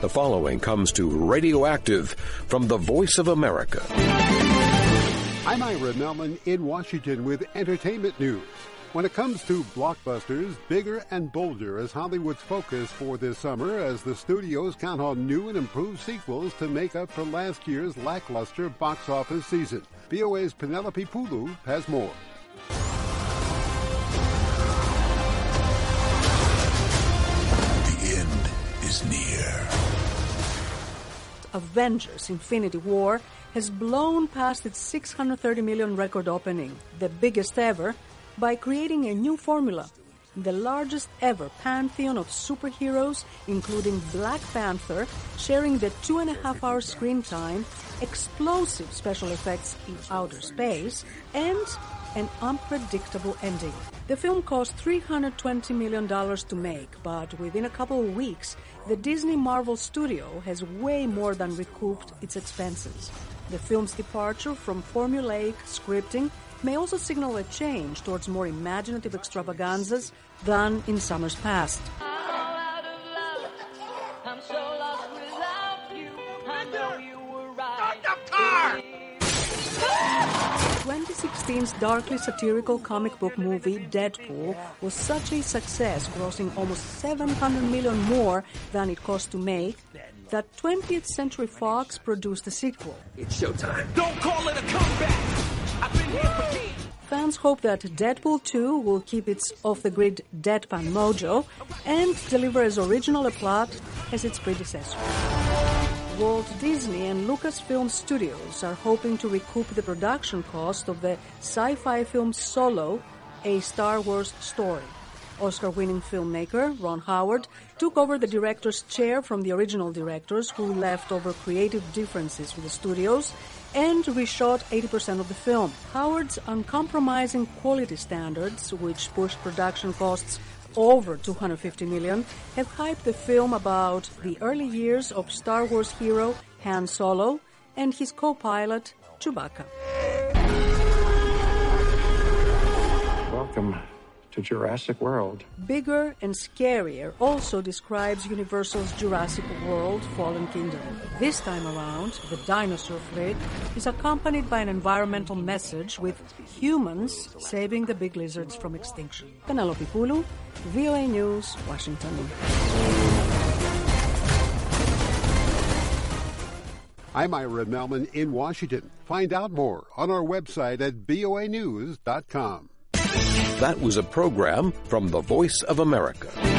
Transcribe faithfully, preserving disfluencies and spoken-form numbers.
The following comes to Radioactive from the Voice of America. I'm Ira Melman in Washington with entertainment news. When it comes to blockbusters, bigger and bolder is Hollywood's focus for this summer as the studios count on new and improved sequels to make up for last year's lackluster box office season. V O A's Penelope Pulu has more. The end is near. Avengers Infinity War has blown past its six hundred thirty million record opening, the biggest ever, by creating a new formula. The largest ever pantheon of superheroes, including Black Panther, sharing the two and a half hour screen time, explosive special effects in outer space, and an unpredictable ending. The film cost three hundred twenty million dollars to make, but within a couple of weeks, the Disney Marvel studio has way more than recouped its expenses. The film's departure from formulaic scripting may also signal a change towards more imaginative extravaganzas than in summers past. twenty sixteen's darkly satirical comic book movie Deadpool was such a success, grossing almost seven hundred million dollars more than it cost to make, that twentieth Century Fox produced a sequel. It's showtime. Don't call it a comeback. I've been here for years. Fans hope that Deadpool two will keep its off-the-grid deadpan mojo and deliver as original a plot as its predecessor. Walt Disney and Lucasfilm Studios are hoping to recoup the production cost of the sci-fi film Solo, a Star Wars story. Oscar-winning filmmaker Ron Howard took over the director's chair from the original directors, who left over creative differences with the studios and reshot eighty percent of the film. Howard's uncompromising quality standards, which pushed production costs over two hundred fifty million dollars, have hyped the film about the early years of Star Wars hero Han Solo and his co-pilot Chewbacca. Welcome to Jurassic World. Bigger and Scarier also describes Universal's Jurassic World Fallen Kingdom. This time around, the dinosaur flick is accompanied by an environmental message with humans saving the big lizards from extinction. Penelope Pulu, V O A News, Washington. I'm Ira Melman in Washington. Find out more on our website at V O A news dot com. That was a program from the Voice of America.